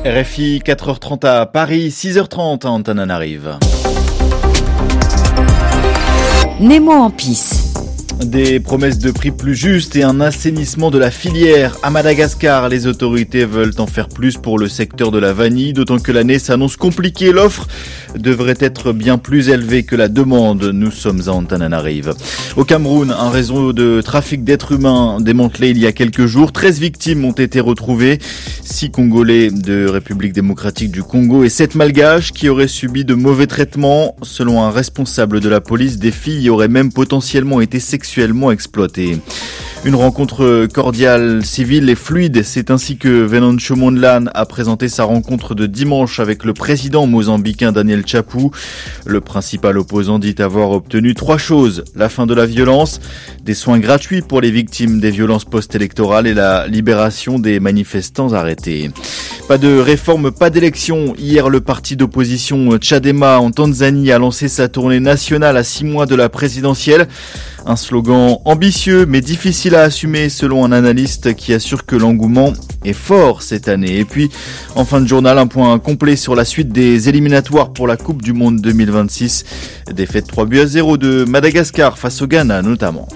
RFI 4h30 à Paris, 6h30 à Antananarive. Nemo en pisse. Des promesses de prix plus justes et un assainissement de la filière. À Madagascar, les autorités veulent en faire plus pour le secteur de la vanille, d'autant que l'année s'annonce compliquée. L'offre devrait être bien plus élevée que la demande. Nous sommes à Antananarive. Au Cameroun, un réseau de trafic d'êtres humains démantelé il y a quelques jours. 13 victimes ont été retrouvées. 6 Congolais de République démocratique du Congo et 7 Malgaches qui auraient subi de mauvais traitements. Selon un responsable de la police, des filles auraient même potentiellement été sexuellement exploitées. Une rencontre cordiale, civile et fluide, c'est ainsi que Venancio Mondlane a présenté sa rencontre de dimanche avec le président mozambicain Daniel Chapo. Le principal opposant dit avoir obtenu 3 choses: la fin de la violence, des soins gratuits pour les victimes des violences post-électorales et la libération des manifestants arrêtés. Pas de réforme, pas d'élection. Hier, le parti d'opposition Chadema en Tanzanie a lancé sa tournée nationale à 6 mois de la présidentielle. Un slogan ambitieux mais difficile à assumer selon un analyste qui assure que l'engouement est fort cette année. Et puis, en fin de journal, un point complet sur la suite des éliminatoires pour la Coupe du Monde 2026. Défaite 3-0 de Madagascar face au Ghana notamment.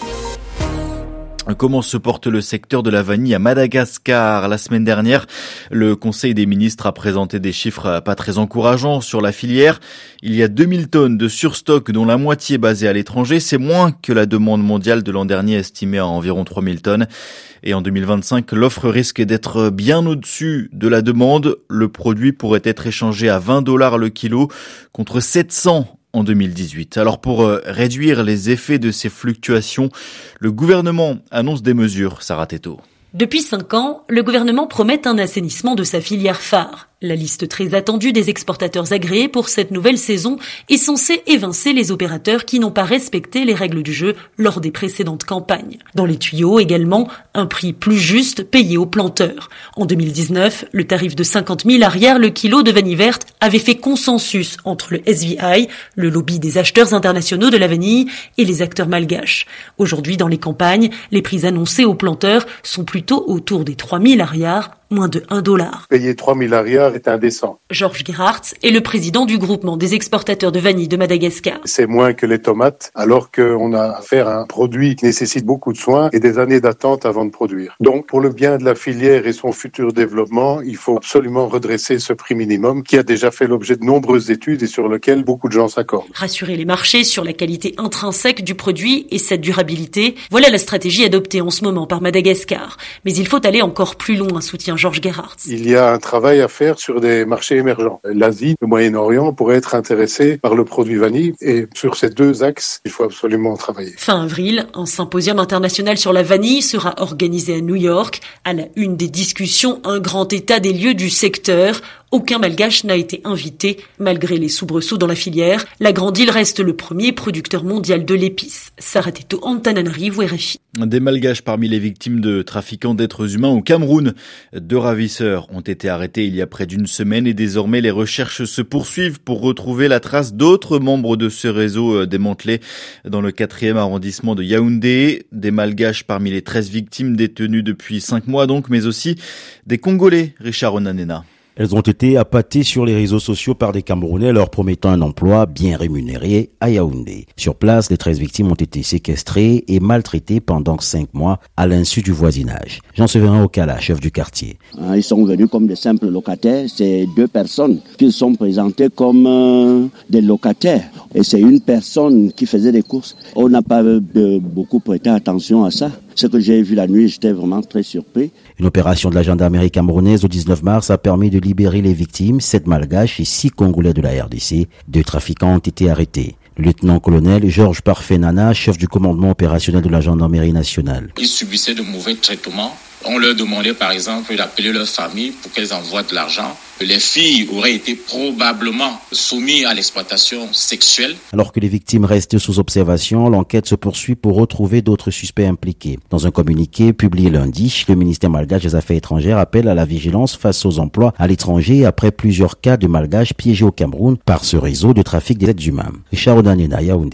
Comment se porte le secteur de la vanille à Madagascar? La semaine dernière, le Conseil des ministres a présenté des chiffres pas très encourageants sur la filière. Il y a 2000 tonnes de surstock, dont la moitié basée à l'étranger. C'est moins que la demande mondiale de l'an dernier, estimée à environ 3000 tonnes. Et en 2025, l'offre risque d'être bien au-dessus de la demande. Le produit pourrait être échangé à $20 le kilo contre 700 en 2018. Alors pour réduire les effets de ces fluctuations, le gouvernement annonce des mesures. Sarah Teto. Depuis 5 ans, le gouvernement promet un assainissement de sa filière phare. La liste très attendue des exportateurs agréés pour cette nouvelle saison est censée évincer les opérateurs qui n'ont pas respecté les règles du jeu lors des précédentes campagnes. Dans les tuyaux également, un prix plus juste payé aux planteurs. En 2019, le tarif de 50 000 arrière le kilo de vanille verte avait fait consensus entre le SVI, le lobby des acheteurs internationaux de la vanille, et les acteurs malgaches. Aujourd'hui, dans les campagnes, les prix annoncés aux planteurs sont plutôt autour des 3 000 arrière, moins de $1. Payer 3 000 arrière est indécent. Georges Gerhardt est le président du groupement des exportateurs de vanille de Madagascar. C'est moins que les tomates, alors qu'on a affaire à un produit qui nécessite beaucoup de soins et des années d'attente avant de produire. Donc, pour le bien de la filière et son futur développement, il faut absolument redresser ce prix minimum qui a déjà fait l'objet de nombreuses études et sur lequel beaucoup de gens s'accordent. Rassurer les marchés sur la qualité intrinsèque du produit et sa durabilité, voilà la stratégie adoptée en ce moment par Madagascar. Mais il faut aller encore plus loin, soutient Georges Gerhardt. Il y a un travail à faire sur des marchés émergents. L'Asie, le Moyen-Orient pourraient être intéressés par le produit vanille et sur ces 2 axes, il faut absolument travailler. Fin avril, un symposium international sur la vanille sera organisé à New York. À la une des discussions, un grand état des lieux du secteur. Aucun malgache n'a été invité. Malgré les soubresauts dans la filière, la Grande Île reste le premier producteur mondial de l'épice. Sarah Teto, Antananarive, RFI. Des malgaches parmi les victimes de trafiquants d'êtres humains au Cameroun. 2 ravisseurs ont été arrêtés il y a près d'une semaine et désormais les recherches se poursuivent pour retrouver la trace d'autres membres de ce réseau démantelé dans le 4e arrondissement de Yaoundé. Des malgaches parmi les 13 victimes détenues depuis 5 mois donc, mais aussi des Congolais. Richard Onanena. Elles ont été appâtées sur les réseaux sociaux par des Camerounais leur promettant un emploi bien rémunéré à Yaoundé. Sur place, les 13 victimes ont été séquestrées et maltraitées pendant 5 mois à l'insu du voisinage. Jean-Séverin Okala, chef du quartier. Ils sont venus comme des simples locataires. C'est 2 personnes qui sont présentées comme des locataires. Et c'est une personne qui faisait des courses. On n'a pas beaucoup prêté attention à ça. Ce que j'ai vu la nuit, j'étais vraiment très surpris. Une opération de la gendarmerie camerounaise au 19 mars a permis de libérer les victimes, 7 malgaches et 6 Congolais de la RDC. 2 trafiquants ont été arrêtés. Le lieutenant-colonel Georges Parfait-Nana, chef du commandement opérationnel de la gendarmerie nationale. Ils subissaient de mauvais traitements. On leur demandait par exemple d'appeler leur famille pour qu'elles envoient de l'argent. Les filles auraient été probablement soumises à l'exploitation sexuelle. Alors que les victimes restent sous observation, l'enquête se poursuit pour retrouver d'autres suspects impliqués. Dans un communiqué publié lundi, le ministère malgache des Affaires étrangères appelle à la vigilance face aux emplois à l'étranger après plusieurs cas de malgaches piégés au Cameroun par ce réseau de trafic des êtres humains. Richard Onanena, Yaoundé.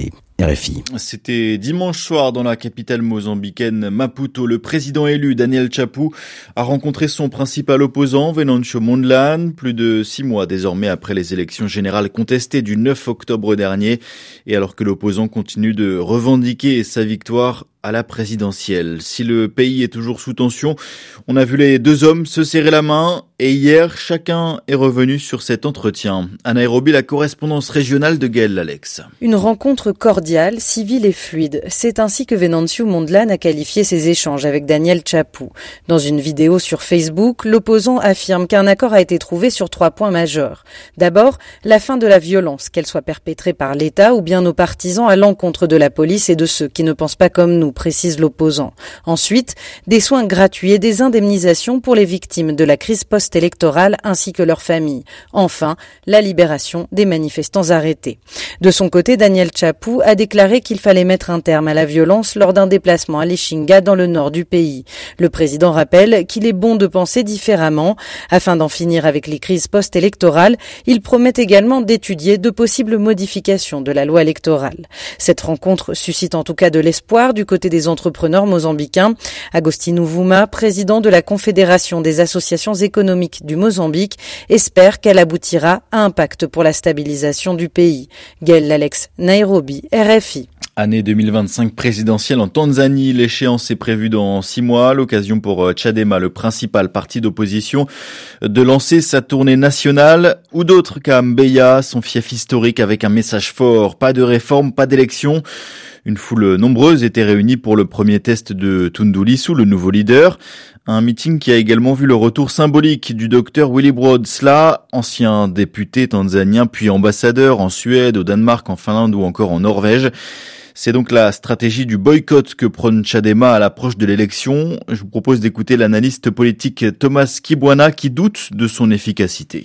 RFI. C'était dimanche soir dans la capitale mozambicaine Maputo. Le président élu Daniel Chapu a rencontré son principal opposant Venancio Mondlane, plus de 6 mois désormais après les élections générales contestées du 9 octobre dernier, et alors que l'opposant continue de revendiquer sa victoire à la présidentielle. Si le pays est toujours sous tension, on a vu les deux hommes se serrer la main et hier, chacun est revenu sur cet entretien. À Nairobi, la correspondance régionale de Gaël Alex. Une rencontre cordiale, civile et fluide. C'est ainsi que Venancio Mondlane a qualifié ses échanges avec Daniel Chapu. Dans une vidéo sur Facebook, l'opposant affirme qu'un accord a été trouvé sur 3 points majeurs. D'abord, la fin de la violence, qu'elle soit perpétrée par l'État ou bien nos partisans à l'encontre de la police et de ceux qui ne pensent pas comme nous, précise l'opposant. Ensuite, des soins gratuits et des indemnisations pour les victimes de la crise post-électorale ainsi que leurs familles. Enfin, la libération des manifestants arrêtés. De son côté, Daniel Chapu a déclaré qu'il fallait mettre un terme à la violence lors d'un déplacement à Lichinga dans le nord du pays. Le président rappelle qu'il est bon de penser différemment. Afin d'en finir avec les crises post-électorales, il promet également d'étudier de possibles modifications de la loi électorale. Cette rencontre suscite en tout cas de l'espoir du côté des entrepreneurs mozambicains. Agostinho Vuma, président de la Confédération des associations économiques du Mozambique, espère qu'elle aboutira à un pacte pour la stabilisation du pays. Gaël Alex, Nairobi, RFI. Année 2025 présidentielle en Tanzanie, l'échéance est prévue dans 6 mois, l'occasion pour Chadema, le principal parti d'opposition, de lancer sa tournée nationale, ou d'autres qu'à Mbeya, son fief historique avec un message fort, pas de réforme, pas d'élection. Une foule nombreuse était réunie pour le premier test de Tundu Lissu, le nouveau leader. Un meeting qui a également vu le retour symbolique du docteur Willibrod Slaa, ancien député tanzanien puis ambassadeur en Suède, au Danemark, en Finlande ou encore en Norvège. C'est donc la stratégie du boycott que prône Chadema à l'approche de l'élection. Je vous propose d'écouter l'analyste politique Thomas Kibwana qui doute de son efficacité.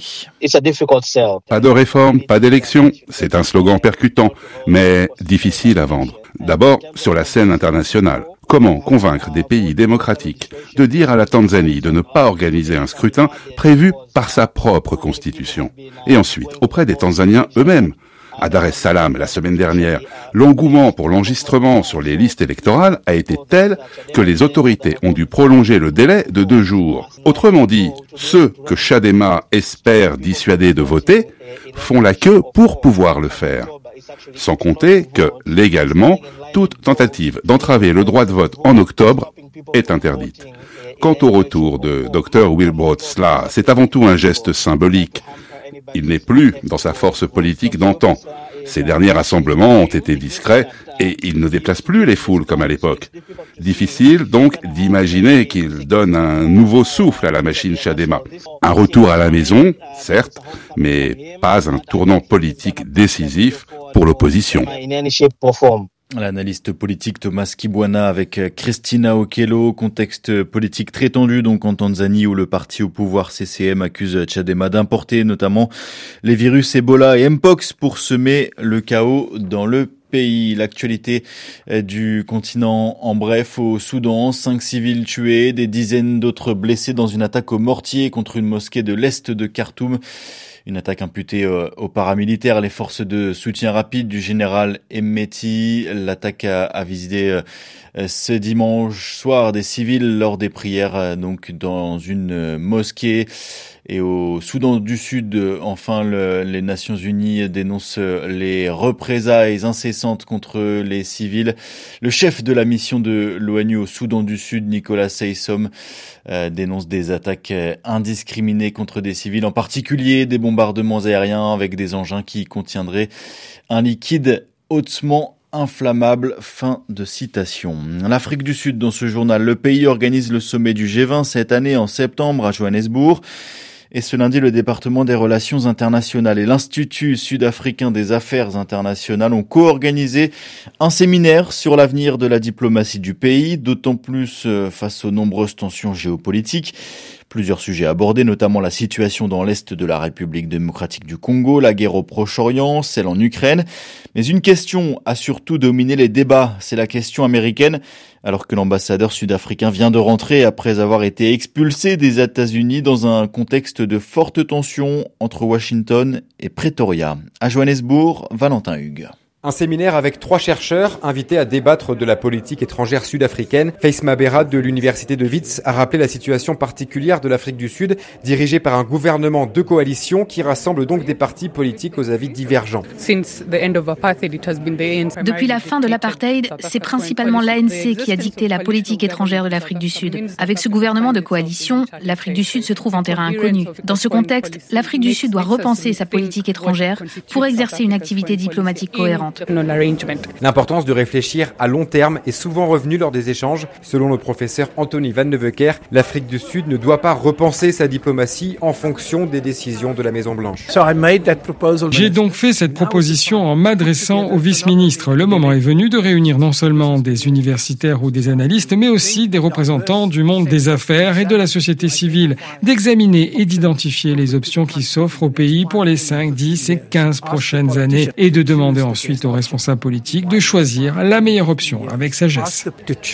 Pas de réforme, pas d'élection. C'est un slogan percutant, mais difficile à vendre. D'abord, sur la scène internationale. Comment convaincre des pays démocratiques de dire à la Tanzanie de ne pas organiser un scrutin prévu par sa propre constitution? Et ensuite, auprès des Tanzaniens eux-mêmes. À Dar es Salaam, la semaine dernière, l'engouement pour l'enregistrement sur les listes électorales a été tel que les autorités ont dû prolonger le délai de 2 jours. Autrement dit, ceux que Chadema espère dissuader de voter font la queue pour pouvoir le faire. Sans compter que, légalement, toute tentative d'entraver le droit de vote en octobre est interdite. Quant au retour de Dr Willibrod Slaa, c'est avant tout un geste symbolique. Il n'est plus dans sa force politique d'antan. Ses derniers rassemblements ont été discrets et il ne déplace plus les foules comme à l'époque. Difficile donc d'imaginer qu'il donne un nouveau souffle à la machine Chadema. Un retour à la maison, certes, mais pas un tournant politique décisif pour l'opposition. L'analyste politique Thomas Kibwana avec Christina Okello, contexte politique très tendu donc en Tanzanie où le parti au pouvoir CCM accuse Chadema d'importer notamment les virus Ebola et Mpox pour semer le chaos dans le pays. L'actualité du continent en bref, au Soudan, 5 civils tués, des dizaines d'autres blessés dans une attaque au mortier contre une mosquée de l'est de Khartoum. Une attaque imputée aux paramilitaires, les forces de soutien rapide du général Hemeti. L'attaque a visé ce dimanche soir des civils lors des prières donc dans une mosquée. Et au Soudan du Sud, enfin, les Nations Unies dénoncent les représailles incessantes contre les civils. Le chef de la mission de l'ONU au Soudan du Sud, Nicolas Haysom, dénonce des attaques indiscriminées contre des civils, en particulier des bombardements aériens avec des engins qui contiendraient un liquide hautement inflammable. Fin de citation. L'Afrique du Sud, dans ce journal, le pays organise le sommet du G20 cette année en septembre à Johannesburg. Et ce lundi, le département des relations internationales et l'Institut sud-africain des affaires internationales ont co-organisé un séminaire sur l'avenir de la diplomatie du pays, d'autant plus face aux nombreuses tensions géopolitiques. Plusieurs sujets abordés, notamment la situation dans l'Est de la République démocratique du Congo, la guerre au Proche-Orient, celle en Ukraine. Mais une question a surtout dominé les débats, c'est la question américaine, alors que l'ambassadeur sud-africain vient de rentrer après avoir été expulsé des États-Unis dans un contexte de forte tension entre Washington et Pretoria. À Johannesburg, Valentin Hugues. Un séminaire avec 3 chercheurs invités à débattre de la politique étrangère sud-africaine. Faïs Mabera de l'université de Wits a rappelé la situation particulière de l'Afrique du Sud, dirigée par un gouvernement de coalition qui rassemble donc des partis politiques aux avis divergents. Depuis la fin de l'apartheid, c'est principalement l'ANC qui a dicté la politique étrangère de l'Afrique du Sud. Avec ce gouvernement de coalition, l'Afrique du Sud se trouve en terrain inconnu. Dans ce contexte, l'Afrique du Sud doit repenser sa politique étrangère pour exercer une activité diplomatique cohérente. L'importance de réfléchir à long terme est souvent revenue lors des échanges. Selon le professeur Anthony Van de Vecker, l'Afrique du Sud ne doit pas repenser sa diplomatie en fonction des décisions de la Maison-Blanche. J'ai donc fait cette proposition en m'adressant au vice-ministre. Le moment est venu de réunir non seulement des universitaires ou des analystes, mais aussi des représentants du monde des affaires et de la société civile, d'examiner et d'identifier les options qui s'offrent au pays pour les 5, 10 et 15 prochaines années et de demander ensuite aux responsables politiques de choisir la meilleure option avec sagesse.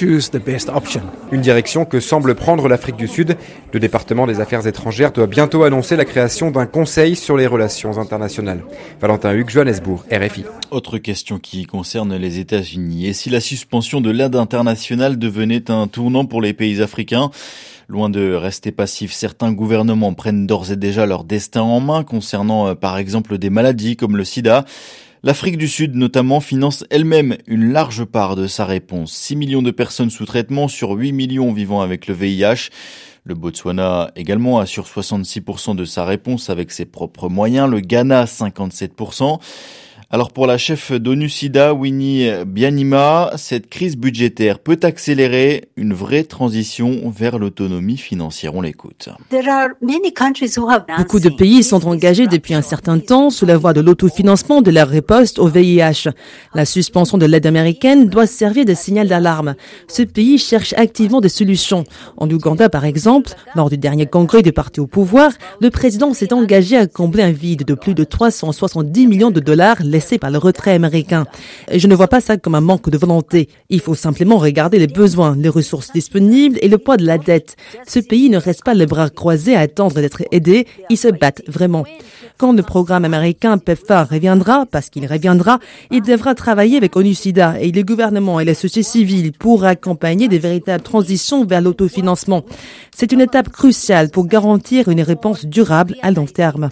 Une direction que semble prendre l'Afrique du Sud. Le département des Affaires étrangères doit bientôt annoncer la création d'un conseil sur les relations internationales. Valentin Hugues, Johannesburg, RFI. Autre question qui concerne les États-Unis. Et si la suspension de l'aide internationale devenait un tournant pour les pays africains ? Loin de rester passifs, certains gouvernements prennent d'ores et déjà leur destin en main concernant par exemple des maladies comme le sida. L'Afrique du Sud, notamment, finance elle-même une large part de sa réponse. 6 millions de personnes sous traitement sur 8 millions vivant avec le VIH. Le Botswana également assure 66% de sa réponse avec ses propres moyens. Le Ghana, 57%. Alors pour la chef d'ONU-SIDA, Winnie Byanyima, cette crise budgétaire peut accélérer une vraie transition vers l'autonomie financière. On l'écoute. Beaucoup de pays sont engagés depuis un certain temps sous la voie de l'autofinancement de leur riposte au VIH. La suspension de l'aide américaine doit servir de signal d'alarme. Ce pays cherche activement des solutions. En Ouganda, par exemple, lors du dernier congrès du parti au pouvoir, le président s'est engagé à combler un vide de plus de 370 millions de dollars laissé par le retrait américain. Et je ne vois pas ça comme un manque de volonté. Il faut simplement regarder les besoins, les ressources disponibles et le poids de la dette. Ce pays ne reste pas les bras croisés à attendre d'être aidé, ils se battent vraiment. Quand le programme américain PEPFAR reviendra, parce qu'il reviendra, il devra travailler avec ONU-SIDA et les gouvernements et la société civile pour accompagner des véritables transitions vers l'autofinancement. C'est une étape cruciale pour garantir une réponse durable à long terme.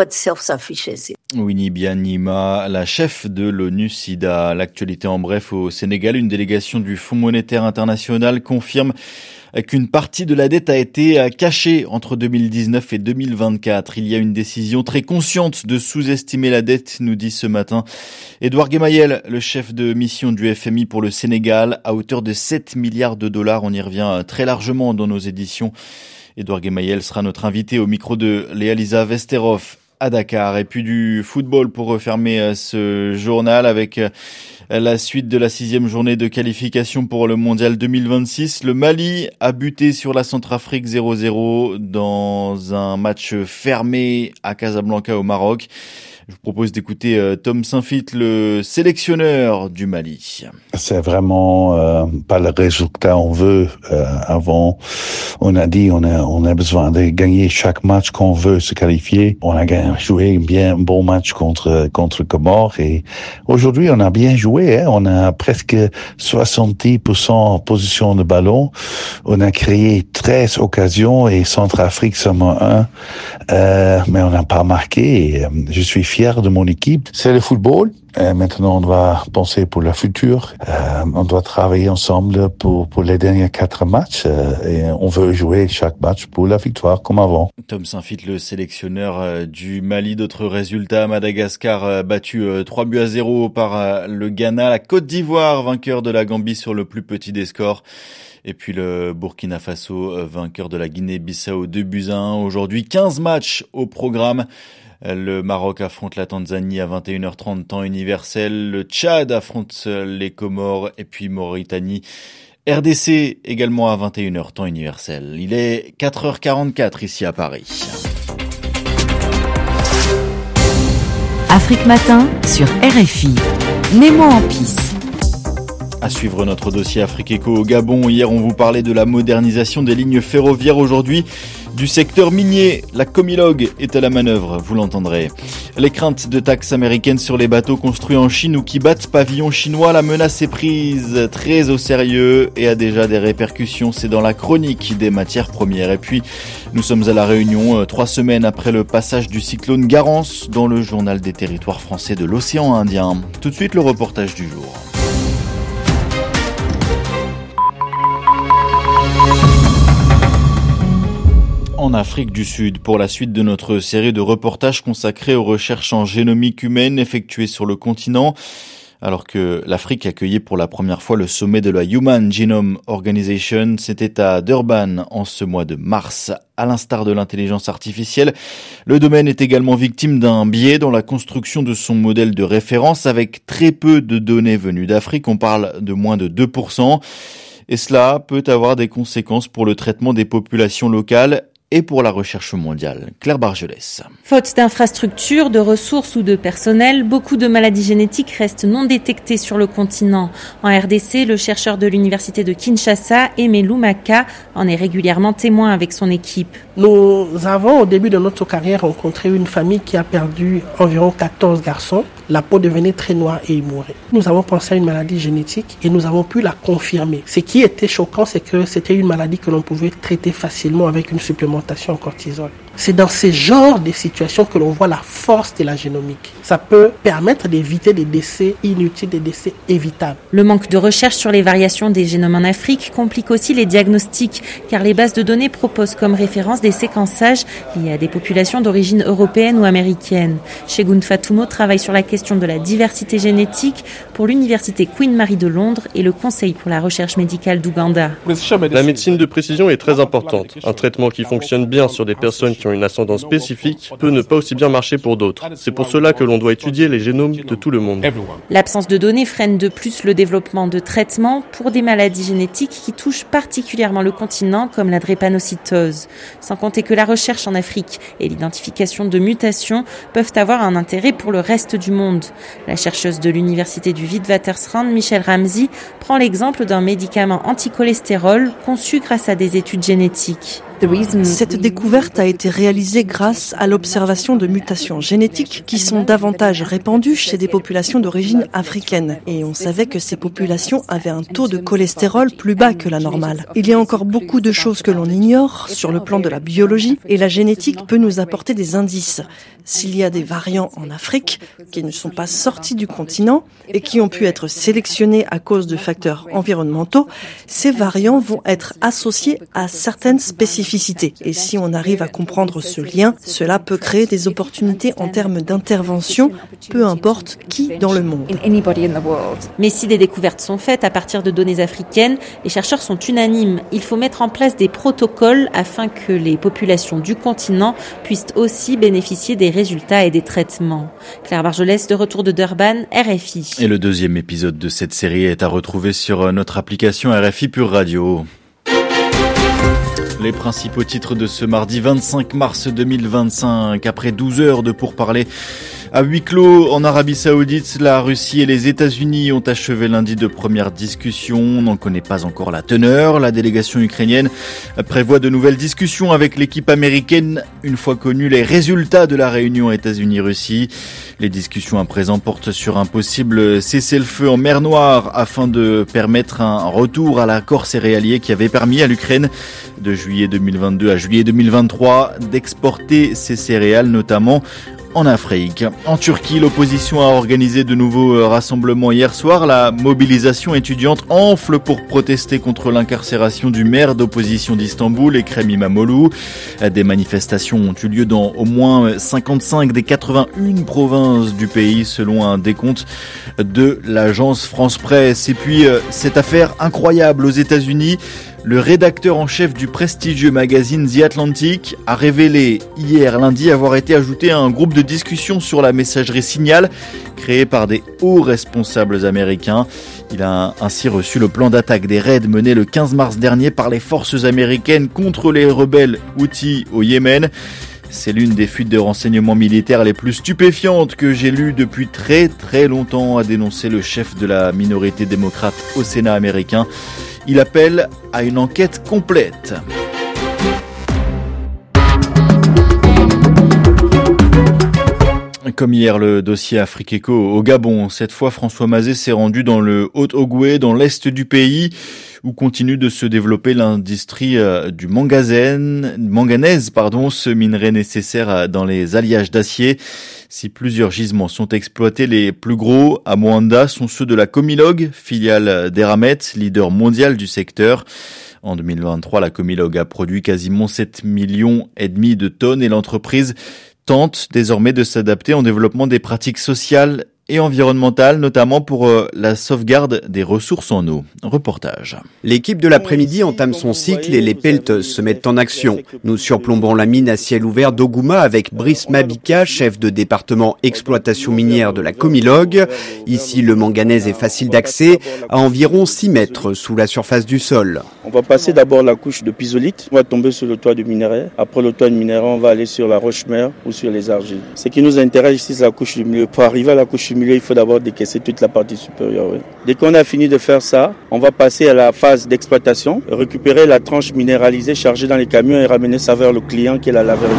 Winnie Byanyima, la chef de l'ONU-SIDA. L'actualité en bref au Sénégal, une délégation du Fonds monétaire international confirme qu'une partie de la dette a été cachée entre 2019 et 2024. Il y a une décision très consciente de sous-estimer la dette, nous dit ce matin Edouard Gemayel, le chef de mission du FMI pour le Sénégal, à hauteur de 7 milliards de dollars. On y revient très largement dans nos éditions. Edouard Gemayel sera notre invité au micro de Léa-Lisa Vesterhoff à Dakar. Et puis du football pour refermer ce journal avec la suite de la 6e journée de qualification pour le Mondial 2026. Le Mali a buté sur la Centrafrique 0-0 dans un match fermé à Casablanca au Maroc. Je vous propose d'écouter Tom Saint-Fit, le sélectionneur du Mali. C'est vraiment pas le résultat qu'on veut. Avant, on a dit on a besoin de gagner chaque match qu'on veut se qualifier. On a joué un bon match contre Comores et aujourd'hui on a bien joué. Hein. On a presque 70% en position de ballon. On a créé 13 occasions et Centrafrique seulement 1. Mais on n'a pas marqué. Et, je suis fier de mon équipe. C'est le football. Maintenant, on doit penser pour le futur. On doit travailler ensemble pour les derniers 4 matchs. Et on veut jouer chaque match pour la victoire comme avant. Tom Saint-Fit, le sélectionneur du Mali. D'autres résultats. Madagascar battu 3-0 par le Ghana. La Côte d'Ivoire, vainqueur de la Gambie sur le plus petit des scores. Et puis le Burkina Faso, vainqueur de la Guinée-Bissau 2-1. Aujourd'hui, 15 matchs au programme. Le Maroc affronte la Tanzanie à 21h30 temps universel. Le Tchad affronte les Comores et puis Mauritanie. RDC également à 21h temps universel. Il est 4h44 ici à Paris. Afrique Matin sur RFI. Nemo en pisse. À suivre notre dossier Afrique Éco au Gabon. Hier, on vous parlait de la modernisation des lignes ferroviaires. Aujourd'hui, du secteur minier. La Comilogue est à la manœuvre, vous l'entendrez. Les craintes de taxes américaines sur les bateaux construits en Chine ou qui battent pavillon chinois. La menace est prise très au sérieux et a déjà des répercussions. C'est dans la chronique des matières premières. Et puis, nous sommes à La Réunion, 3 semaines après le passage du cyclone Garance dans le journal des territoires français de l'océan Indien. Tout de suite, le reportage du jour. En Afrique du Sud, pour la suite de notre série de reportages consacrés aux recherches en génomique humaine effectuées sur le continent. Alors que l'Afrique accueillait pour la première fois le sommet de la Human Genome Organization, c'était à Durban en ce mois de mars. À l'instar de l'intelligence artificielle, le domaine est également victime d'un biais dans la construction de son modèle de référence avec très peu de données venues d'Afrique. On parle de moins de 2%. Et cela peut avoir des conséquences pour le traitement des populations locales et pour la recherche mondiale. Claire Bargelès. Faute d'infrastructures, de ressources ou de personnel, beaucoup de maladies génétiques restent non détectées sur le continent. En RDC, le chercheur de l'université de Kinshasa, Aimé Lumaka, en est régulièrement témoin avec son équipe. Nous avons, au début de notre carrière, rencontré une famille qui a perdu environ 14 garçons. La peau devenait très noire et ils mouraient. Nous avons pensé à une maladie génétique et nous avons pu la confirmer. Ce qui était choquant, c'est que c'était une maladie que l'on pouvait traiter facilement avec une supplémentation en cortisol. C'est dans ces genres de situations que l'on voit la force de la génomique. Ça peut permettre d'éviter des décès inutiles, des décès évitables. Le manque de recherche sur les variations des génomes en Afrique complique aussi les diagnostics, car les bases de données proposent comme référence des séquençages liés à des populations d'origine européenne ou américaine. Shegun Fatumo travaille sur la question de la diversité génétique pour l'université Queen Mary de Londres et le Conseil pour la recherche médicale d'Ouganda. La médecine de précision est très importante. Un traitement qui fonctionne bien sur des personnes qui ont une ascendance spécifique peut ne pas aussi bien marcher pour d'autres. C'est pour cela que l'on doit étudier les génomes de tout le monde. L'absence de données freine de plus le développement de traitements pour des maladies génétiques qui touchent particulièrement le continent, comme la drépanocytose. Sans compter que la recherche en Afrique et l'identification de mutations peuvent avoir un intérêt pour le reste du monde. La chercheuse de l'université du Witwatersrand, Michelle Ramsey, prend l'exemple d'un médicament anti-cholestérol conçu grâce à des études génétiques. Cette découverte a été réalisée grâce à l'observation de mutations génétiques qui sont davantage répandues chez des populations d'origine africaine. Et on savait que ces populations avaient un taux de cholestérol plus bas que la normale. Il y a encore beaucoup de choses que l'on ignore sur le plan de la biologie et la génétique peut nous apporter des indices. S'il y a des variants en Afrique qui ne sont pas sortis du continent et qui ont pu être sélectionnés à cause de facteurs environnementaux, ces variants vont être associés à certaines spécificités. Et si on arrive à comprendre ce lien, cela peut créer des opportunités en termes d'intervention, peu importe qui dans le monde. Mais si des découvertes sont faites à partir de données africaines, les chercheurs sont unanimes. Il faut mettre en place des protocoles afin que les populations du continent puissent aussi bénéficier des résultats et des traitements. Claire Bargelès, de retour de Durban, RFI. Et le deuxième épisode de cette série est à retrouver sur notre application RFI Pure Radio. Les principaux titres de ce mardi 25 mars 2025. Après 12 heures de pourparlers à huis clos en Arabie Saoudite, la Russie et les États-Unis ont achevé lundi de premières discussions. On n'en connaît pas encore la teneur. La délégation ukrainienne prévoit de nouvelles discussions avec l'équipe américaine une fois connus les résultats de la réunion États-Unis-Russie. Les discussions à présent portent sur un possible cessez-le-feu en mer Noire afin de permettre un retour à l'accord céréalier qui avait permis à l'Ukraine de juillet 2022 à juillet 2023 d'exporter ses céréales notamment en Afrique. En Turquie, l'opposition a organisé de nouveaux rassemblements hier soir. La mobilisation étudiante enfle pour protester contre l'incarcération du maire d'opposition d'Istanbul, Ekrem İmamoğlu. Des manifestations ont eu lieu dans au moins 55 des 81 provinces du pays, selon un décompte de l'agence France Presse. Et puis, cette affaire incroyable aux États-Unis. Le rédacteur en chef du prestigieux magazine The Atlantic a révélé hier lundi avoir été ajouté à un groupe de discussion sur la messagerie Signal créé par des hauts responsables américains. Il a ainsi reçu le plan d'attaque des raids menés le 15 mars dernier par les forces américaines contre les rebelles Houthis au Yémen. C'est l'une des fuites de renseignements militaires les plus stupéfiantes que j'ai lues depuis très très longtemps, a dénoncé le chef de la minorité démocrate au Sénat américain. Il appelle à une enquête complète. Comme hier, le dossier Afrique-Eco au Gabon. Cette fois, François Mazet s'est rendu dans le Haut-Ogooué, dans l'est du pays, où continue de se développer l'industrie du manganèse, ce minerai nécessaire dans les alliages d'acier. Si plusieurs gisements sont exploités, les plus gros à Moanda sont ceux de la Comilog, filiale d'Eramet, leader mondial du secteur. En 2023, la Comilog a produit quasiment 7,5 millions de tonnes et l'entreprise tente désormais de s'adapter en développement des pratiques sociales et environnementales, notamment pour la sauvegarde des ressources en eau. Reportage. L'équipe de l'après-midi entame son cycle et les pelleteuses se mettent en action. Nous surplombons la mine à ciel ouvert d'Ogouma avec Brice Mabika, chef de département exploitation minière de la Comilog. Ici, le manganèse est facile d'accès, à environ 6 mètres sous la surface du sol. On va passer d'abord la couche de pisolite, on va tomber sur le toit du minerai. Après le toit du minerai, on va aller sur la roche-mère ou sur les argiles. Ce qui nous intéresse ici, c'est la couche du milieu. Pour arriver à la couche du milieu, il faut d'abord décaisser toute la partie supérieure. Oui. Dès qu'on a fini de faire ça, on va passer à la phase d'exploitation, récupérer la tranche minéralisée, charger dans les camions et ramener ça vers le client qui est la laverie.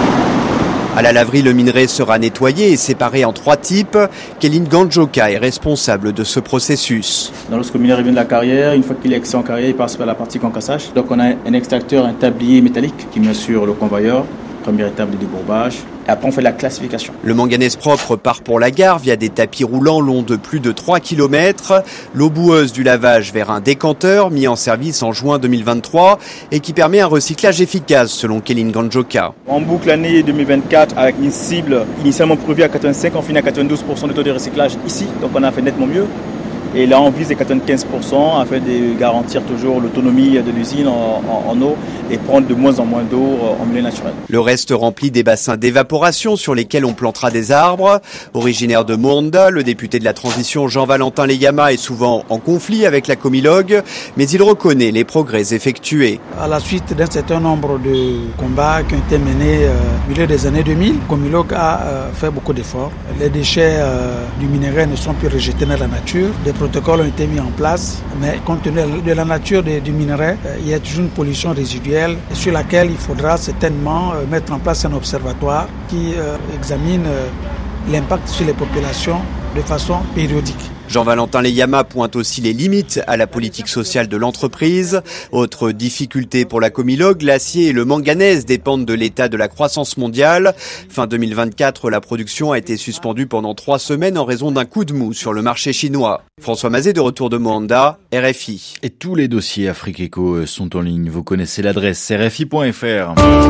À la laverie, le minerai sera nettoyé et séparé en 3 types. Kevin Ganjoka est responsable de ce processus. Lorsque le minerai vient de la carrière, une fois qu'il est extrait en carrière, il passe par la partie concassage. Donc on a un extracteur, un tablier métallique qui met sur le convoyeur. Première étape de débourbage. Et après, on fait la classification. Le manganèse propre part pour la gare via des tapis roulants longs de plus de 3 km. L'eau boueuse du lavage vers un décanteur mis en service en juin 2023 et qui permet un recyclage efficace selon Kevin Ganjoka. On boucle l'année 2024 avec une cible initialement prévue à 85, on finit à 92% de taux de recyclage ici. Donc on a fait nettement mieux. Et là, on vise les 95% afin de garantir toujours l'autonomie de l'usine en eau et prendre de moins en moins d'eau en milieu naturel. Le reste remplit des bassins d'évaporation sur lesquels on plantera des arbres. Originaire de Moanda, le député de la transition Jean-Valentin Leyama est souvent en conflit avec la Comilog, mais il reconnaît les progrès effectués. À la suite d'un certain nombre de combats qui ont été menés au milieu des années 2000, Comilog a fait beaucoup d'efforts. Les déchets du minerai ne sont plus rejetés dans la nature. Des protocoles ont été mis en place, mais compte tenu de la nature du minerai, il y a toujours une pollution résiduelle sur laquelle il faudra certainement mettre en place un observatoire qui examine l'impact sur les populations de façon périodique. Jean-Valentin Leyama pointe aussi les limites à la politique sociale de l'entreprise. Autre difficulté pour la Comilog, l'acier et le manganèse dépendent de l'état de la croissance mondiale. Fin 2024, la production a été suspendue pendant 3 semaines en raison d'un coup de mou sur le marché chinois. François Mazet de retour de Moanda, RFI. Et tous les dossiers Afrique-Eco sont en ligne. Vous connaissez l'adresse rfi.fr.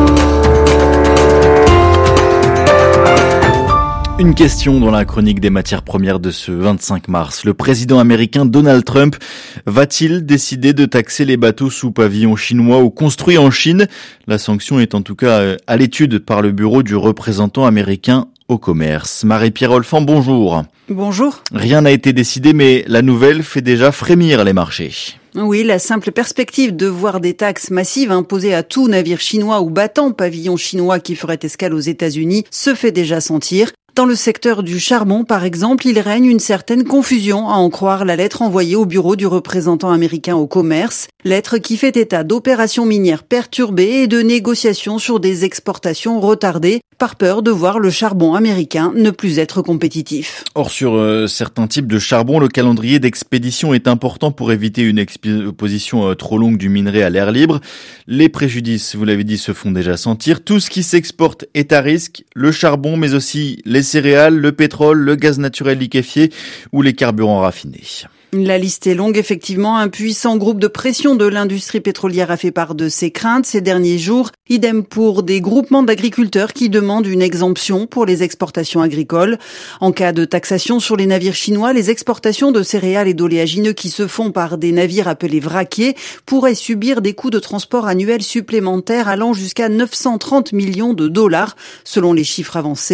Une question dans la chronique des matières premières de ce 25 mars. Le président américain Donald Trump va-t-il décider de taxer les bateaux sous pavillon chinois ou construits en Chine? La sanction est en tout cas à l'étude par le bureau du représentant américain au commerce. Marie-Pierre Olfan, bonjour. Bonjour. Rien n'a été décidé, mais la nouvelle fait déjà frémir les marchés. Oui, la simple perspective de voir des taxes massives imposées à tout navire chinois ou battant pavillon chinois qui ferait escale aux États-Unis se fait déjà sentir. Dans le secteur du charbon, par exemple, il règne une certaine confusion, à en croire la lettre envoyée au bureau du représentant américain au commerce. Lettre qui fait état d'opérations minières perturbées et de négociations sur des exportations retardées, par peur de voir le charbon américain ne plus être compétitif. Or, sur certains types de charbon, le calendrier d'expédition est important pour éviter une exposition trop longue du minerai à l'air libre. Les préjudices, vous l'avez dit, se font déjà sentir. Tout ce qui s'exporte est à risque, le charbon, mais aussi les céréales, le pétrole, le gaz naturel liquéfié ou les carburants raffinés. La liste est longue, effectivement. Un puissant groupe de pression de l'industrie pétrolière a fait part de ses craintes ces derniers jours. Idem pour des groupements d'agriculteurs qui demandent une exemption pour les exportations agricoles. En cas de taxation sur les navires chinois, les exportations de céréales et d'oléagineux qui se font par des navires appelés vraquiers pourraient subir des coûts de transport annuels supplémentaires allant jusqu'à 930 millions de dollars, selon les chiffres avancés.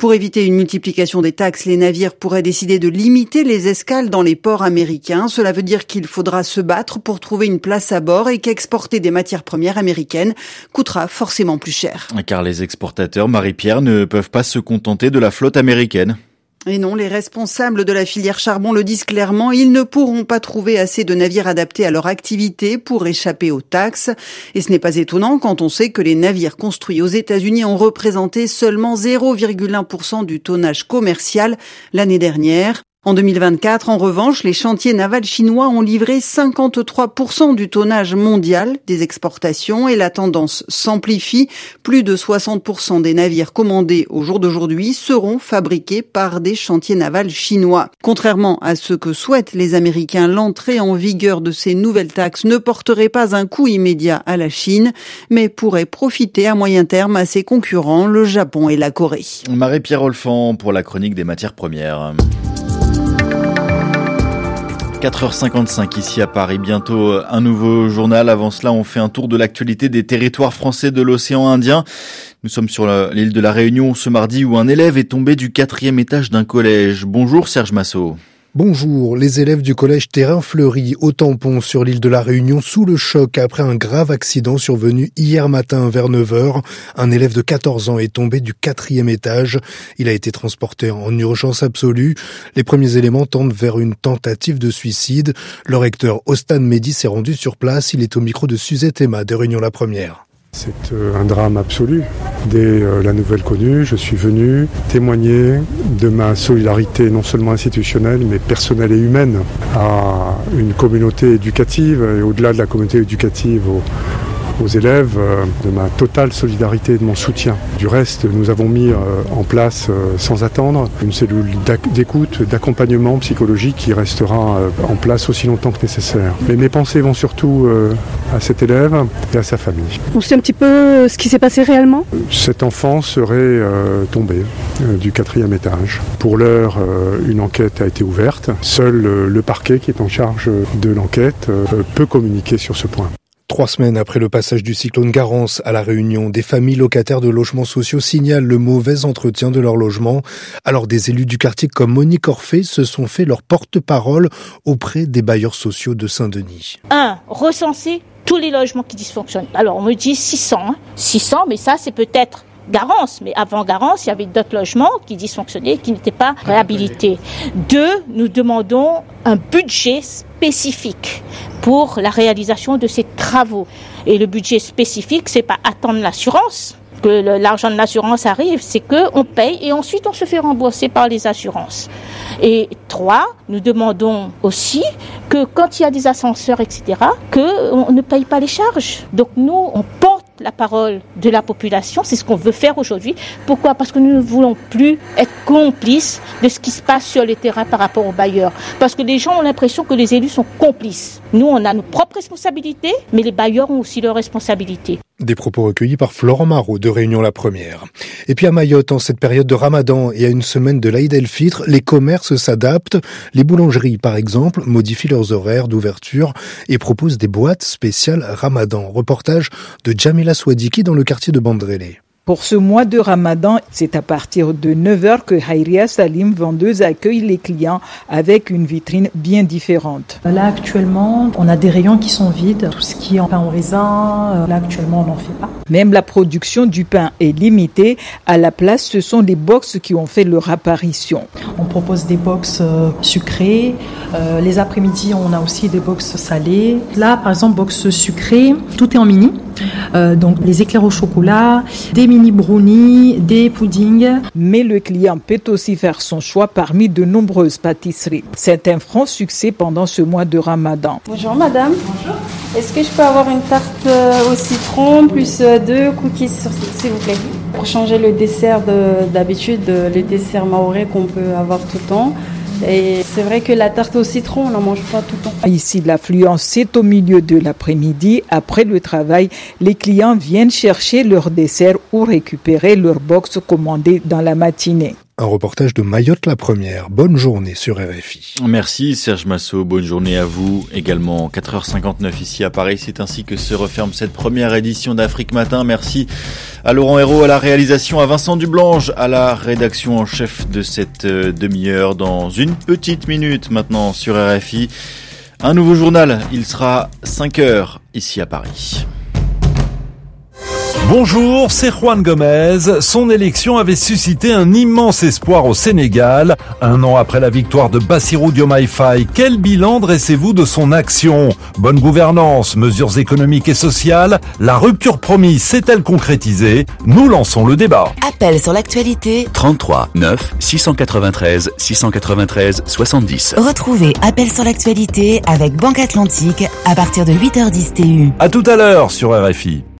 Pour éviter une multiplication des taxes, les navires pourraient décider de limiter les escales dans les ports américains. Cela veut dire qu'il faudra se battre pour trouver une place à bord et qu'exporter des matières premières américaines coûtera forcément plus cher. Car les exportateurs, Marie-Pierre, ne peuvent pas se contenter de la flotte américaine. Et non, les responsables de la filière charbon le disent clairement, ils ne pourront pas trouver assez de navires adaptés à leur activité pour échapper aux taxes. Et ce n'est pas étonnant quand on sait que les navires construits aux États-Unis ont représenté seulement 0,1% du tonnage commercial l'année dernière. En 2024, en revanche, les chantiers navals chinois ont livré 53% du tonnage mondial des exportations et la tendance s'amplifie. Plus de 60% des navires commandés au jour d'aujourd'hui seront fabriqués par des chantiers navals chinois. Contrairement à ce que souhaitent les Américains, l'entrée en vigueur de ces nouvelles taxes ne porterait pas un coup immédiat à la Chine, mais pourrait profiter à moyen terme à ses concurrents, le Japon et la Corée. Marie-Pierre Olfan pour la chronique des matières premières. 4h55 ici à Paris, bientôt un nouveau journal. Avant cela, on fait un tour de l'actualité des territoires français de l'océan Indien. Nous sommes sur l'île de la Réunion ce mardi où un élève est tombé du 4e étage d'un collège. Bonjour Serge Massot. Bonjour, les élèves du collège Terrain Fleuri au Tampon sur l'île de la Réunion sous le choc après un grave accident survenu hier matin vers 9h. Un élève de 14 ans est tombé du 4e étage. Il a été transporté en urgence absolue. Les premiers éléments tendent vers une tentative de suicide. Le recteur Ostan Mehdi s'est rendu sur place. Il est au micro de Suzette Emma de Réunion la Première. C'est un drame absolu. Dès la nouvelle connue, je suis venu témoigner de ma solidarité non seulement institutionnelle, mais personnelle et humaine à une communauté éducative et au-delà de la communauté éducative aux élèves, de ma totale solidarité et de mon soutien. Du reste, nous avons mis en place, sans attendre, une cellule d'écoute, d'accompagnement psychologique qui restera en place aussi longtemps que nécessaire. Mais mes pensées vont surtout à cet élève et à sa famille. On sait un petit peu ce qui s'est passé réellement ? Cet enfant serait tombé du 4e étage. Pour l'heure, une enquête a été ouverte. Seul le parquet qui est en charge de l'enquête peut communiquer sur ce point. 3 semaines après le passage du cyclone Garance à La Réunion, des familles locataires de logements sociaux signalent le mauvais entretien de leur logement. Alors des élus du quartier comme Monique Orphée se sont fait leur porte-parole auprès des bailleurs sociaux de Saint-Denis. 1. Recenser tous les logements qui dysfonctionnent. Alors on me dit 600. 600, mais ça c'est peut-être Garance, mais avant Garance, il y avait d'autres logements qui dysfonctionnaient, qui n'étaient pas réhabilités. 2, nous demandons un budget spécifique pour la réalisation de ces travaux. Et le budget spécifique, c'est pas attendre l'assurance, que l'argent de l'assurance arrive, c'est qu'on paye et ensuite on se fait rembourser par les assurances. Et 3, nous demandons aussi que quand il y a des ascenseurs, etc., qu'on ne paye pas les charges. Donc nous, on porte la parole de la population, c'est ce qu'on veut faire aujourd'hui. Pourquoi ? Parce que nous ne voulons plus être complices de ce qui se passe sur le terrain par rapport aux bailleurs. Parce que les gens ont l'impression que les élus sont complices. Nous, on a nos propres responsabilités, mais les bailleurs ont aussi leurs responsabilités. Des propos recueillis par Florent Marot de Réunion la Première. Et puis à Mayotte, en cette période de Ramadan et à une semaine de l'Aïd el-Fitr, les commerces s'adaptent. Les boulangeries, par exemple, modifient leurs horaires d'ouverture et proposent des boîtes spéciales Ramadan. Reportage de Jamila Swadiki dans le quartier de Bandrélé. Pour ce mois de Ramadan, c'est à partir de 9h que Hayria Salim, vendeuse, accueille les clients avec une vitrine bien différente. Là, actuellement, on a des rayons qui sont vides. Tout ce qui est en pain au raisin, là, actuellement, on n'en fait pas. Même la production du pain est limitée. À la place, ce sont les box qui ont fait leur apparition. On propose des box sucrées. Les après-midi, on a aussi des box salées. Là, par exemple, box sucrée, tout est en mini. Donc, les éclairs au chocolat, des mini brownies, des puddings. Mais le client peut aussi faire son choix parmi de nombreuses pâtisseries. C'est un franc succès pendant ce mois de Ramadan. Bonjour madame. Bonjour. Est-ce que je peux avoir une tarte au citron plus 2 cookies s'il vous plaît? Pour changer le dessert d'habitude, le dessert mahorais qu'on peut avoir tout le temps. Et c'est vrai que la tarte au citron, on n'en mange pas tout le temps. Ici, l'affluence, c'est au milieu de l'après-midi. Après le travail, les clients viennent chercher leur dessert ou récupérer leur box commandée dans la matinée. Un reportage de Mayotte la Première. Bonne journée sur RFI. Merci Serge Massot, bonne journée à vous. Également 4h59 ici à Paris, c'est ainsi que se referme cette première édition d'Afrique Matin. Merci à Laurent Hérault à la réalisation, à Vincent Dublange à la rédaction en chef de cette demi-heure. Dans une petite minute maintenant sur RFI, un nouveau journal, il sera 5h ici à Paris. Bonjour, c'est Juan Gomez. Son élection avait suscité un immense espoir au Sénégal. 1 an après la victoire de Bassirou Diomaye Faye, quel bilan dressez-vous de son action? Bonne gouvernance, mesures économiques et sociales, la rupture promise s'est-elle concrétisée? Nous lançons le débat. Appel sur l'actualité 33 9 693 693 70. Retrouvez Appel sur l'actualité avec Banque Atlantique à partir de 8h10 TU. À tout à l'heure sur RFI.